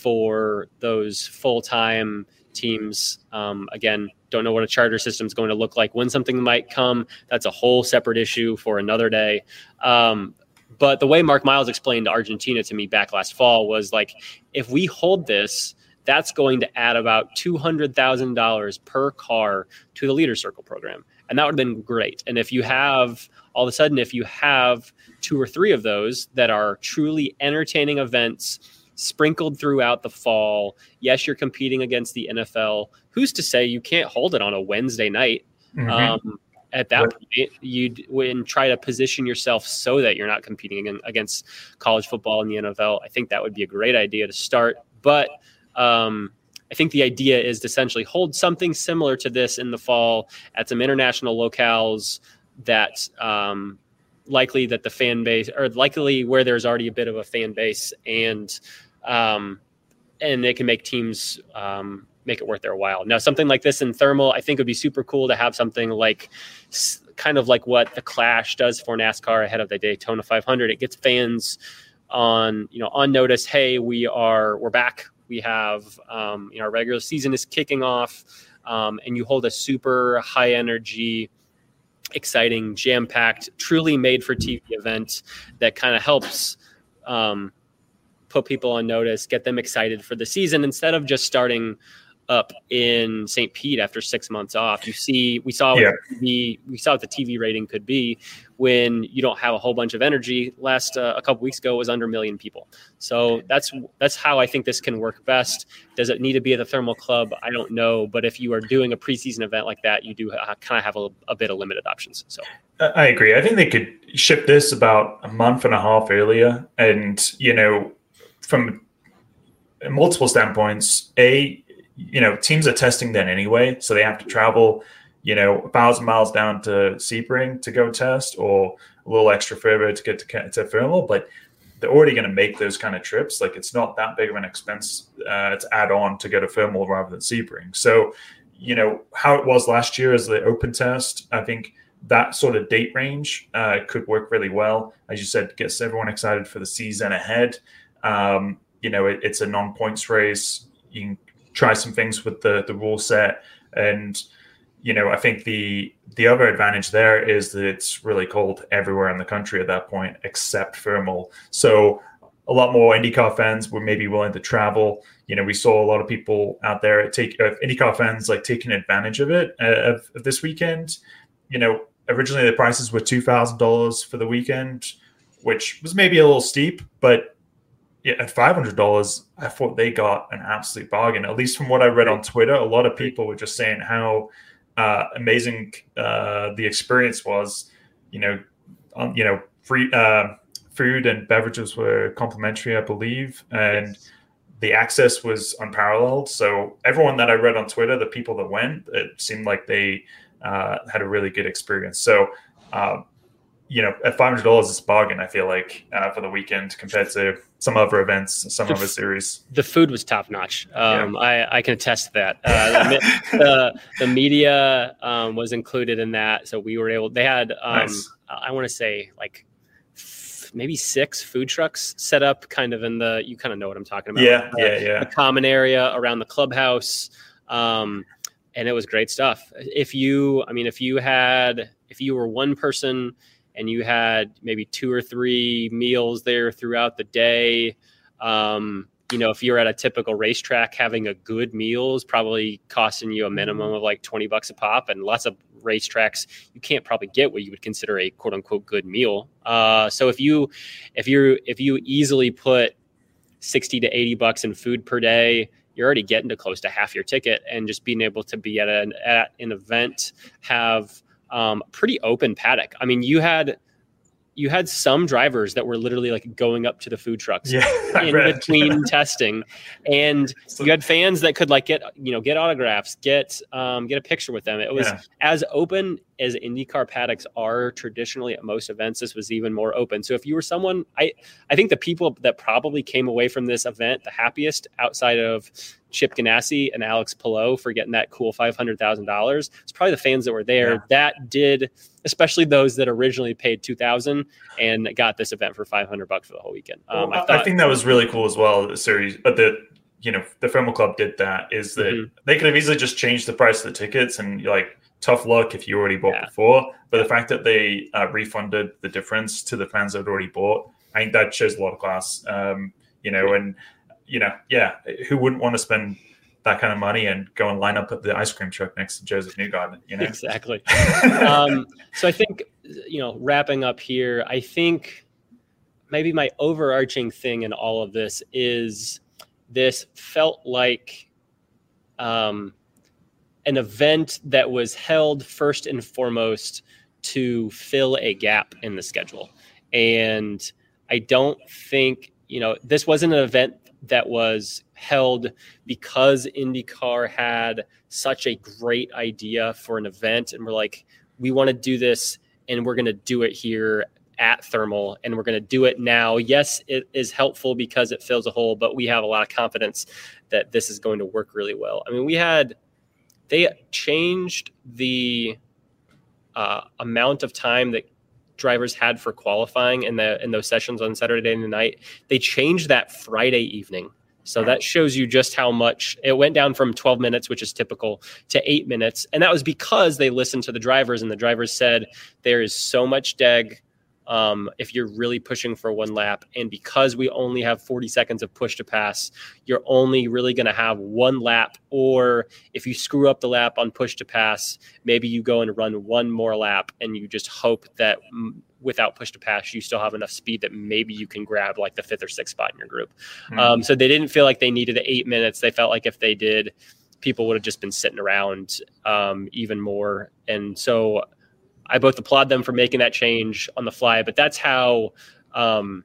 for those full-time teams. Um, again, don't know what a charter system is going to look like when something might come. That's a whole separate issue for another day. Um, but the way Mark Miles explained Argentina to me back last fall was like, if we hold this, that's going to add about two hundred thousand dollars per car to the Leader Circle program. And that would have been great. And if you have, all of a sudden, if you have two or three of those that are truly entertaining events sprinkled throughout the fall, yes, you're competing against the N F L. Who's to say you can't hold it on a Wednesday night? Mm-hmm. Um, at that right. point, you'd when try to position yourself so that you're not competing against college football and the N F L. I think that would be a great idea to start. But um, I think the idea is to essentially hold something similar to this in the fall at some international locales that um, likely that the fan base, or likely where there's already a bit of a fan base, and um, and they can make teams um, make it worth their while. Now, something like this in Thermal, I think would be super cool to have something like kind of like what the Clash does for NASCAR ahead of the Daytona five hundred. It gets fans on, you know, on notice. Hey, we are we're back. We have, um, you know, our regular season is kicking off, um, and you hold a super high energy, exciting, jam-packed, truly made for T V event that kind of helps um, put people on notice, get them excited for the season instead of just starting up in Saint Pete after six months off. You see, we saw what yeah. the T V, we saw what the T V rating could be when you don't have a whole bunch of energy. Last uh, a couple weeks ago, it was under a million people. So that's that's how I think this can work best. Does it need to be at the Thermal Club? I don't know, but if you are doing a preseason event like that, you do uh, kind of have a, a bit of limited options. So
I agree. I think they could ship this about a month and a half earlier, and you know, from multiple standpoints, a you know, teams are testing then anyway, so they have to travel, you know, a thousand miles down to Sebring to go test, or a little extra further to get to, to Thermal. But they're already going to make those kind of trips. Like, it's not that big of an expense uh, to add on to go to Thermal rather than Sebring. So, you know, how it was last year as the open test, I think that sort of date range uh, could work really well. As you said, gets everyone excited for the season ahead. Um, you know, it, it's a non-points race. You can try some things with the the rule set, and you know, I think the the other advantage there is that it's really cold everywhere in the country at that point except Thermal. So a lot more IndyCar fans were maybe willing to travel. You know, we saw a lot of people out there take uh, IndyCar fans like taking advantage of it uh, of, of this weekend. You know, originally the prices were two thousand dollars for the weekend. which was maybe a little steep, but yeah, at five hundred dollars, I thought they got an absolute bargain. At least from what I read on Twitter, a lot of people were just saying how uh, amazing uh, the experience was. You know, um, you know, free uh, food and beverages were complimentary, I believe, and yes. the access was unparalleled. So everyone that I read on Twitter, the people that went, it seemed like they uh, had a really good experience. So. Uh, you know, at five hundred dollars, it's a bargain, I feel like, uh, for the weekend compared to some other events, some the, other series.
The food was top notch. Um, yeah. I, I can attest to that. Uh, the, the, the media um, was included in that. So we were able, they had, um, nice. I want to say like maybe six food trucks set up kind of in the, you kind of know what I'm talking about.
Yeah,
uh,
yeah, yeah.
The common area around the clubhouse. Um, and it was great stuff. If you, I mean, if you had, if you were one person and you had maybe two or three meals there throughout the day, um, you know, if you're at a typical racetrack, having a good meal is probably costing you a minimum of like twenty bucks a pop. And lots of racetracks, you can't probably get what you would consider a quote unquote good meal. Uh, so if you, if you, if you easily put sixty to eighty bucks in food per day, you're already getting to close to half your ticket. And just being able to be at an, at an event, have um, pretty open paddock. I mean, you had, you had some drivers that were literally like going up to the food trucks
yeah,
in between testing, and you had fans that could like get, you know, get autographs, get, um, get a picture with them. It was yeah. as open as IndyCar paddocks are traditionally at most events. This was even more open. So if you were someone, I, I think the people that probably came away from this event the happiest, outside of Chip Ganassi and Alex Palou for getting that cool five hundred thousand dollars, it's probably the fans that were there yeah. that did, especially those that originally paid two thousand dollars and got this event for five hundred bucks for the whole weekend. Um,
well,
I, thought,
I think that was really cool as well. The series, but the, you know, the Thermal Club did that is that mm-hmm. they could have easily just changed the price of the tickets, and you're like, tough luck if you already bought yeah. before. But the fact that they uh, refunded the difference to the fans that had already bought, I think that shows a lot of class. Um, you know, and you know, yeah, who wouldn't want to spend that kind of money and go and line up at the ice cream truck next to Joseph Newgarden, you know?
Exactly. um, so I think, you know, wrapping up here, I think maybe my overarching thing in all of this is this felt like um, an event that was held first and foremost to fill a gap in the schedule. And I don't think, you know, this wasn't an event that was held because IndyCar had such a great idea for an event. And we're like, we want to do this and we're going to do it here at Thermal and we're going to do it now. Yes, it is helpful because it fills a hole, but we have a lot of confidence that this is going to work really well. I mean, we had, they changed the uh, amount of time that drivers had for qualifying in the in those sessions on Saturday night. They changed that Friday evening. So that shows you just how much it went down from twelve minutes, which is typical, to eight minutes. And that was because they listened to the drivers, and the drivers said there is so much deg um, if you're really pushing for one lap. And because we only have forty seconds of push to pass, you're only really going to have one lap. Or if you screw up the lap on push to pass, maybe you go and run one more lap and you just hope that without push to pass, you still have enough speed that maybe you can grab like the fifth or sixth spot in your group. Mm-hmm. Um, so they didn't feel like they needed eight minutes. They felt like if they did, people would have just been sitting around um, even more. And so I both applaud them for making that change on the fly, but that's how um,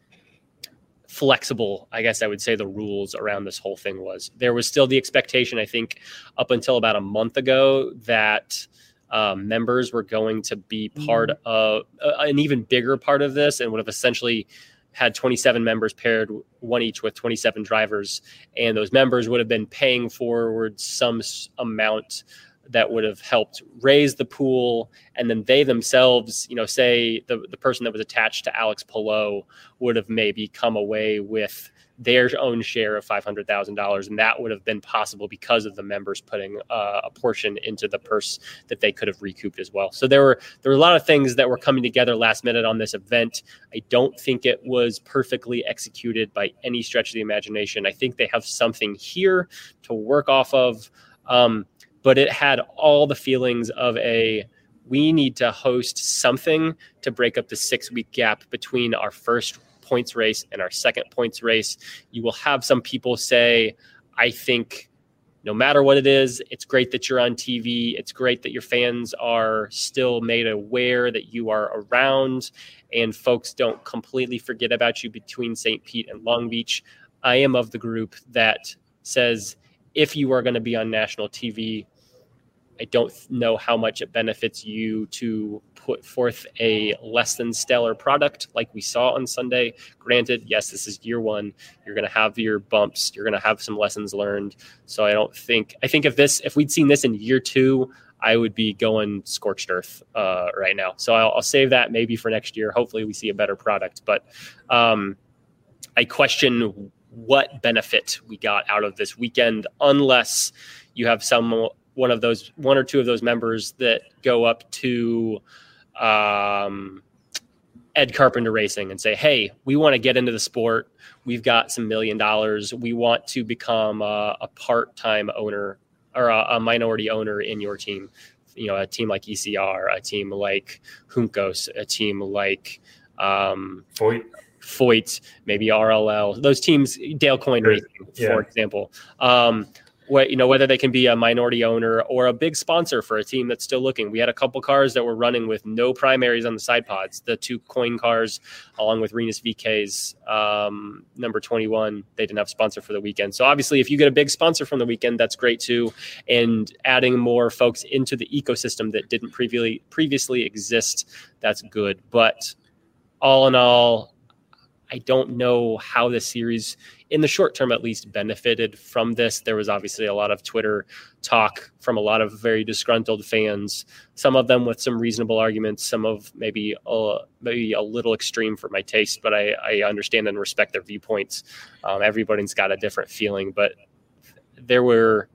flexible, I guess I would say, the rules around this whole thing was. There was still the expectation, I think, up until about a month ago that um, members were going to be part mm-hmm. of uh, an even bigger part of this, and would have essentially had twenty-seven members paired, one each with twenty-seven drivers, and those members would have been paying forward some amount that would have helped raise the pool. And then they themselves, you know, say the, the person that was attached to Alex Palou would have maybe come away with their own share of five hundred thousand dollars. And that would have been possible because of the members putting uh, a portion into the purse that they could have recouped as well. So there were, there were a lot of things that were coming together last minute on this event. I don't think it was perfectly executed by any stretch of the imagination. I think they have something here to work off of. Um, But it had all the feelings of a we need to host something to break up the six week gap between our first points race and our second points race. You will have some people say, I think no matter what it is, it's great that you're on T V. It's great that your fans are still made aware that you are around and folks don't completely forget about you between Saint Pete and Long Beach. I am of the group that says, if you are going to be on national T V, I don't know how much it benefits you to put forth a less than stellar product like we saw on Sunday. Granted, yes, this is year one. You're going to have your bumps. You're going to have some lessons learned. So I don't think, I think if this, if we'd seen this in year two, I would be going scorched earth uh, right now. So I'll, I'll save that maybe for next year. Hopefully we see a better product, but um, I question what benefit we got out of this weekend, unless you have some, one of those, one or two of those members that go up to um, Ed Carpenter Racing and say, hey, we want to get into the sport. We've got some million dollars. We want to become a, a part-time owner or a, a minority owner in your team. You know, a team like E C R, a team like Juncos, a team like um,
Foyt.
Foyt, maybe R L L. Those teams, Dale Coyne Racing,
yeah.
for example. Um, What, you know, whether they can be a minority owner or a big sponsor for a team that's still looking. We had a couple cars that were running with no primaries on the side pods. The two Coyne cars, along with Renus V K's um, number twenty-one, they didn't have a sponsor for the weekend. So obviously, if you get a big sponsor from the weekend, that's great too. And adding more folks into the ecosystem that didn't previously previously exist, that's good. But all in all, I don't know how the series, in the short term at least, benefited from this. There was obviously a lot of Twitter talk from a lot of very disgruntled fans, some of them with some reasonable arguments, some of maybe a, maybe a little extreme for my taste, but I, I understand and respect their viewpoints. Um, everybody's got a different feeling, but there were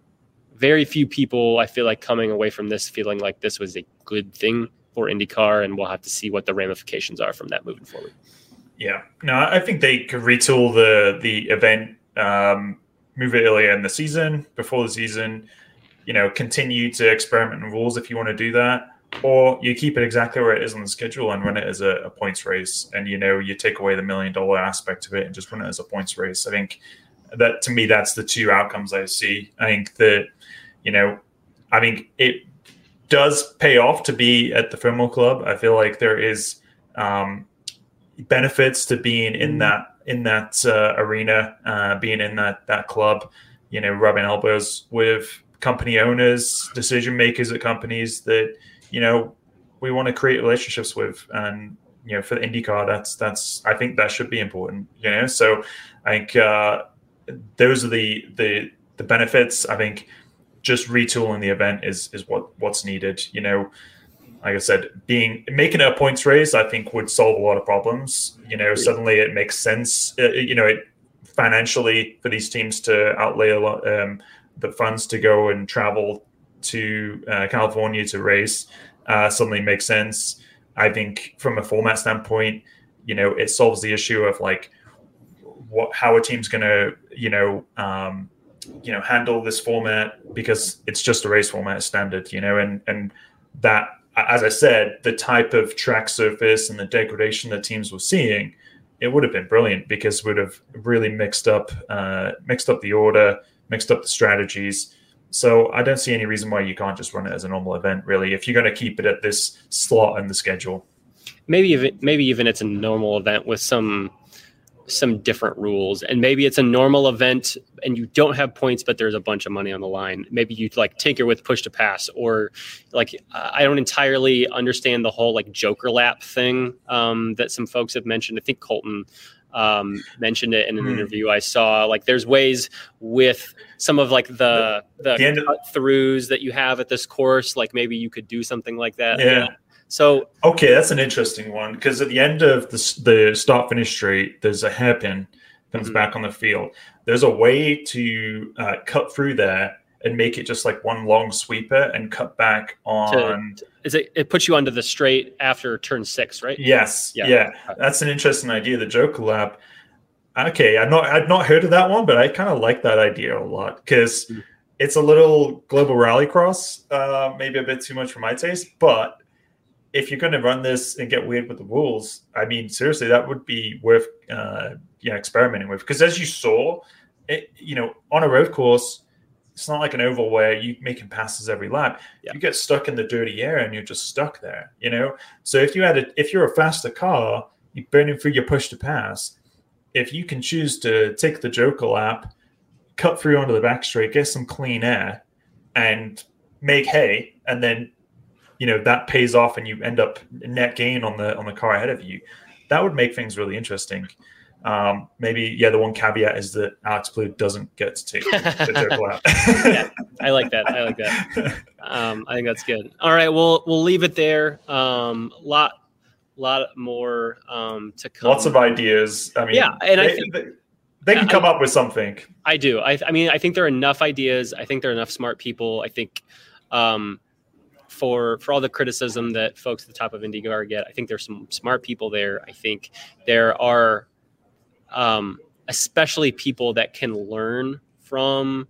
very few people, I feel like, coming away from this feeling like this was a good thing for IndyCar, and we'll have to see what the ramifications are from that moving forward.
Yeah, no, I think they could retool the the event, um, move it earlier in the season, before the season, you know, continue to experiment in rules if you want to do that, or you keep it exactly where it is on the schedule and run it as a, a points race, and you know, you take away the million dollar aspect of it and just run it as a points race. I think that, to me, that's the two outcomes I see. I think that, you know, I think it does pay off to be at the Fillmore Club. I feel like there is um, benefits to being in that in that uh, arena, uh, being in that that club. You know, rubbing elbows with company owners, decision makers at companies that, you know, we want to create relationships with. And, you know, for the IndyCar, that's that's I think that should be important. You know, so I think uh, those are the the the benefits. I think just retooling the event is is what what's needed. You know, like I said, being making it a points race, I think, would solve a lot of problems. You know, suddenly it makes sense. Uh, you know, it financially for these teams to outlay a lot um, the funds to go and travel to uh, California to race uh, suddenly makes sense. I think from a format standpoint, you know, it solves the issue of like what how a team's going to, you know, um, you know, handle this format, because it's just a race format standard, you know, and and that, as I said, the type of track surface and the degradation that teams were seeing, it would have been brilliant, because it would have really mixed up, uh, mixed up the order, mixed up the strategies. So I don't see any reason why you can't just run it as a normal event, really, if you're going to keep it at this slot in the schedule. Maybe
even maybe even it's a normal event with some some different rules, and maybe it's a normal event and you don't have points, but there's a bunch of money on the line. Maybe you like tinker with push to pass, or like uh, I don't entirely understand the whole like Joker lap thing um, that some folks have mentioned. I think Colton um, mentioned it in an mm. interview I saw. Like there's ways with some of like the the, the cut throughs that you have at this course, like maybe you could do something like that.
Yeah.
So
okay, that's an interesting one, because at the end of the, the start finish straight, there's a hairpin comes mm-hmm. back on the field. There's a way to uh, cut through there and make it just like one long sweeper and cut back on.
To, is it? It puts you onto the straight after turn six, right?
Yes. Yeah. yeah. That's an interesting idea. The Joker lap. Okay, I've not I've not heard of that one, but I kind of like that idea a lot, because mm-hmm. it's a little global rallycross, uh, maybe a bit too much for my taste. But if you're going to run this and get weird with the rules, I mean, seriously, that would be worth uh, you know, experimenting with. Because as you saw, it, you know, on a road course, it's not like an oval where you're making passes every lap. Yeah. You get stuck in the dirty air and you're just stuck there, you know? So if you had a, if you're a faster car, you're burning through your push to pass. If you can choose to take the Joker lap, cut through onto the back straight, get some clean air and make hay, and then, you know, that pays off and you end up net gain on the, on the car ahead of you. That would make things really interesting. Um, maybe, yeah, the one caveat is that Alex Blue doesn't get to take the Joker lap.
Yeah, I like that. I like that. Um, I think that's good. All right, we'll we'll leave it there. Um, lot lot more um, to come.
Lots of ideas. I mean,
yeah, and
they,
I think
they, they can come
I,
up with something.
I do. I, I mean, I think there are enough ideas. I think there are enough smart people. I think um, for for all the criticism that folks at the top of IndyCar get, I think there's some smart people there. I think there are. Um, especially people that can learn from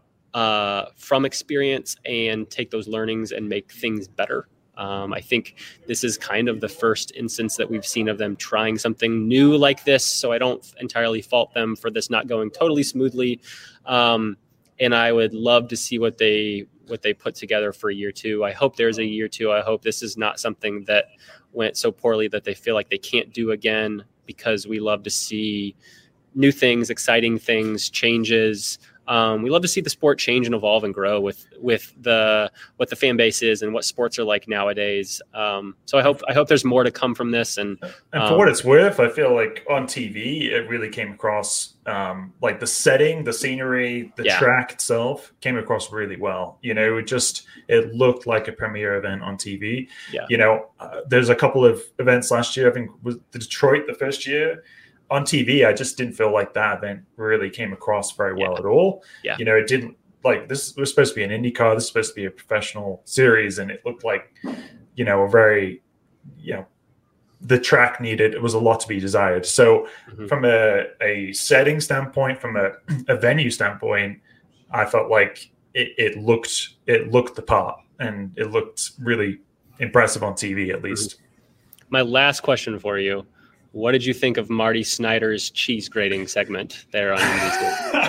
uh, from experience and take those learnings and make things better. Um, I think this is kind of the first instance that we've seen of them trying something new like this. So I don't entirely fault them for this not going totally smoothly. Um, and I would love to see what they what they put together for year two. I hope there's a year two. I hope this is not something that went so poorly that they feel like they can't do again, because we love to see new things, exciting things, changes. Um, we love to see the sport change and evolve and grow with with the what the fan base is and what sports are like nowadays. Um, so I hope I hope there's more to come from this. And
and for
um,
what it's worth, I feel like on T V it really came across um, like the setting, the scenery, the yeah. track itself came across really well. You know, it just it looked like a premiere event on T V.
Yeah.
You know, uh, there's a couple of events last year. I think was the Detroit the first year. On T V, I just didn't feel like that event really came across very well
yeah.
at all.
Yeah.
You know, it didn't like this was supposed to be an IndyCar. This was supposed to be a professional series, and it looked like, you know, a very, you know, the track needed, it was a lot to be desired. So mm-hmm. from a, a setting standpoint, from a, a venue standpoint, I felt like it, it looked, it looked the part, and it looked really impressive on T V at least.
My last question for you. What did you think of Marty Snyder's cheese grating segment there on N B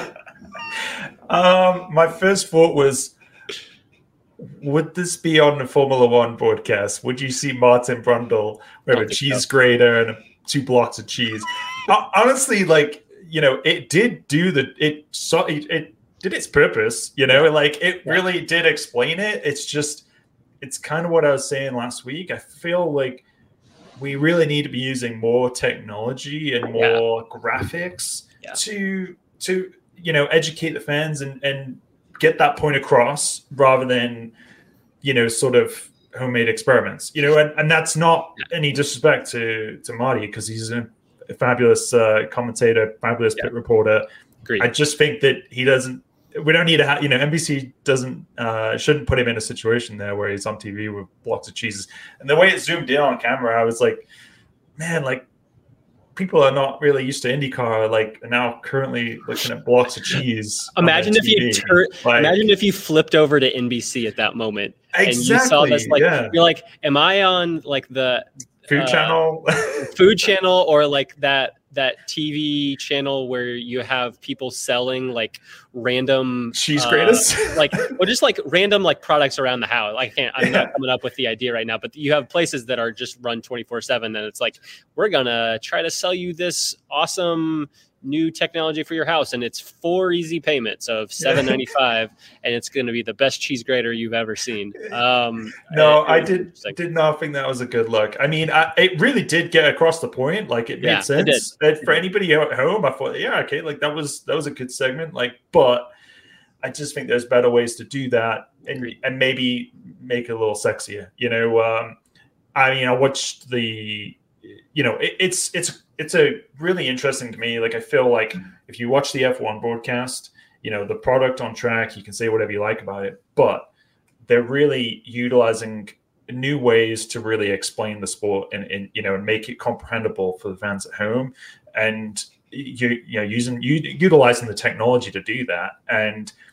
C?
um, my first thought was, would this be on the Formula One broadcast? Would you see Martin Brundle with a cheese so. grater and two blocks of cheese? Honestly, like, you know, it did do the it so it, it did its purpose. You know, like it yeah. really did explain it. It's just, it's kind of what I was saying last week. I feel like we really need to be using more technology and more yeah. graphics yeah. to to you know educate the fans and and get that point across, rather than you know sort of homemade experiments. You know, and, and that's not yeah. any disrespect to to Marty, because he's a, a fabulous uh, commentator, fabulous yeah. pit reporter.
Agreed.
I just think that he doesn't. We don't need to have, you know, N B C doesn't, uh, shouldn't put him in a situation there where he's on T V with blocks of cheeses. And the way it zoomed in on camera, I was like, man, like people are not really used to IndyCar, like are now currently looking at blocks of cheese.
Imagine if you tur- like, imagine if you flipped over to N B C at that moment
exactly,
and you saw this, like,
yeah.
you're like, am I on like the
Food uh, Channel,
Food Channel, or like that, that T V channel where you have people selling like random
cheese
uh,
graters,
like, or just like random like products around the house. I can't, I'm not coming up with the idea right now, but you have places that are just run twenty-four seven, and it's like, we're gonna try to sell you this awesome new technology for your house, and it's four easy payments of seven ninety-five, and it's going to be the best cheese grater you've ever seen. Um,
no, I did did not think that was a good look. I mean, I, it really did get across the point. Like, it made
yeah,
sense.
It
and for anybody at home, I thought, yeah, okay, like that was that was a good segment. Like, but I just think there's better ways to do that, and and maybe make it a little sexier. You know, um, I mean, I watched the, you know, it, it's it's. It's a really interesting to me. Like, I feel like if you watch the F one broadcast, you know, the product on track, you can say whatever you like about it, but they're really utilizing new ways to really explain the sport and, and you know, and make it comprehensible for the fans at home. And you, you know, using, you, utilizing the technology to do that. And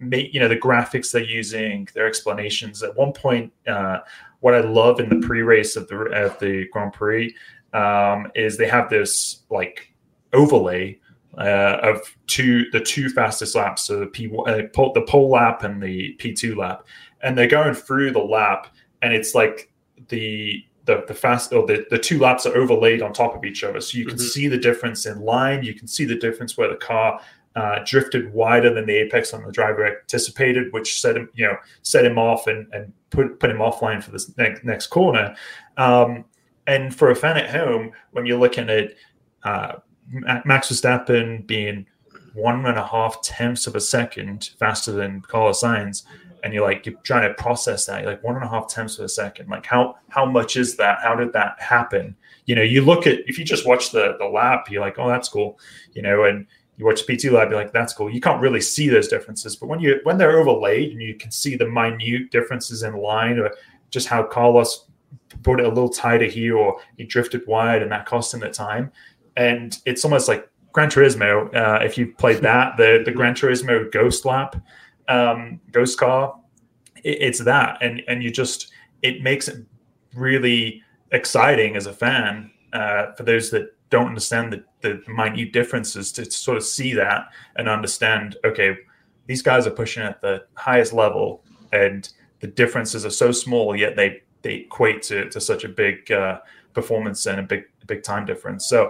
make, you know, the graphics they're using, their explanations. At one point, uh, what I love in the pre-race of the of the Grand Prix um, is they have this like overlay uh, of two the two fastest laps, so the P uh, pole, the pole lap and the P two lap, and they're going through the lap, and it's like the the the fast or the, the two laps are overlaid on top of each other, so you can mm-hmm. see the difference in line. You can see the difference where the car uh, drifted wider than the apex on the driver anticipated, which set him you know set him off and and put put him offline for this next next corner. Um, and for a fan at home, when you're looking at uh, Max Verstappen being one and a half tenths of a second faster than Carlos Sainz, and you're like, you're trying to process that. You're like, one and a half tenths of a second. Like, how how much is that? How did that happen? You know, you look at, if you just watch the the lap, you're like, oh, that's cool. You know, and you watch P two lap, you're like, that's cool. You can't really see those differences. But when you when they're overlaid and you can see the minute differences in line, or just how Carlos put it a little tighter here, or he drifted wide and that cost him the time. And it's almost like Gran Turismo. Uh, if you played that, the the Gran Turismo Ghost lap, um, Ghost car, it, it's that, and and you just it makes it really exciting as a fan uh, for those that don't understand the, the minute differences to sort of see that and understand. Okay, these guys are pushing at the highest level, and the differences are so small, yet they they equate to to such a big uh, performance and a big big time difference. So.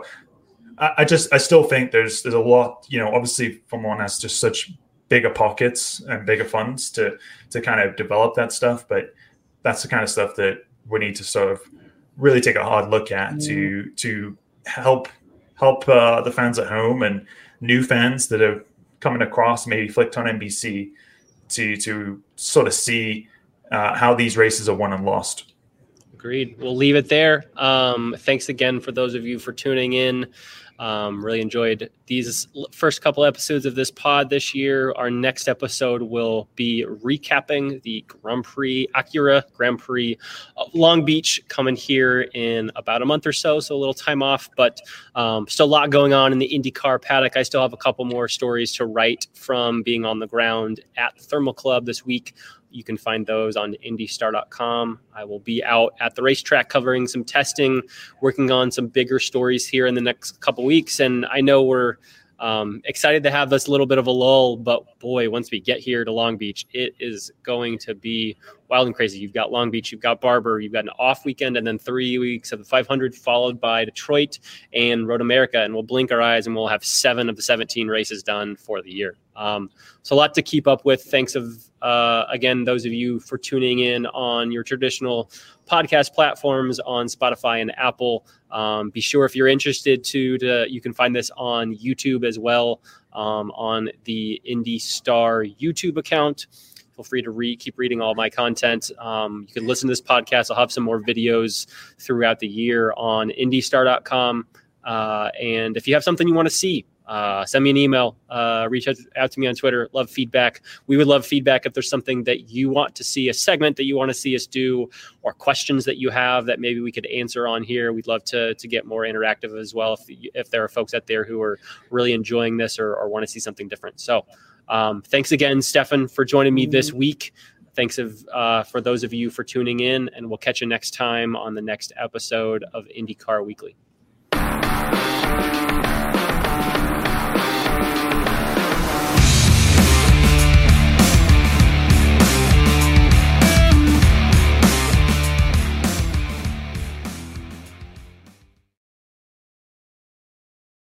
I just, I still think there's, there's a lot, you know, obviously Formula One has just such bigger pockets and bigger funds to, to kind of develop that stuff. But that's the kind of stuff that we need to sort of really take a hard look at mm. to, to help, help uh, the fans at home and new fans that are coming across, maybe flicked on N B C to, to sort of see uh, how these races are won and lost.
Agreed. We'll leave it there. Um, thanks again for those of you for tuning in. Um, really enjoyed these first couple episodes of this pod this year. Our next episode will be recapping the Grand Prix, Acura Grand Prix of Long Beach, coming here in about a month or so. So a little time off, but um, still a lot going on in the IndyCar paddock. I still have a couple more stories to write from being on the ground at the Thermal Club this week. You can find those on Indy Star dot com. I will be out at the racetrack covering some testing, working on some bigger stories here in the next couple weeks. And I know we're um, excited to have this little bit of a lull, but boy, once we get here to Long Beach, it is going to be wild and crazy. You've got Long Beach, you've got Barber, you've got an off weekend, and then three weeks of the five hundred, followed by Detroit and Road America. And we'll blink our eyes and we'll have seven of the seventeen races done for the year. Um, so a lot to keep up with. Thanks of uh, again, those of you for tuning in on your traditional podcast platforms on Spotify and Apple. Um, be sure if you're interested to, to, you can find this on YouTube as well, um, on the Indy Star YouTube account. Feel free to read, keep reading all my content. Um, you can listen to this podcast. I'll have some more videos throughout the year on Indy Star dot com. Uh, and if you have something you want to see, uh, send me an email, uh, reach out, out to me on Twitter. Love feedback. We would love feedback if there's something that you want to see, a segment that you want to see us do, or questions that you have that maybe we could answer on here. We'd love to to get more interactive as well. If if there are folks out there who are really enjoying this or, or want to see something different. So um, thanks again, Stefan, for joining me this week. Thanks of, uh, for those of you for tuning in, and we'll catch you next time on the next episode of IndyCar Weekly.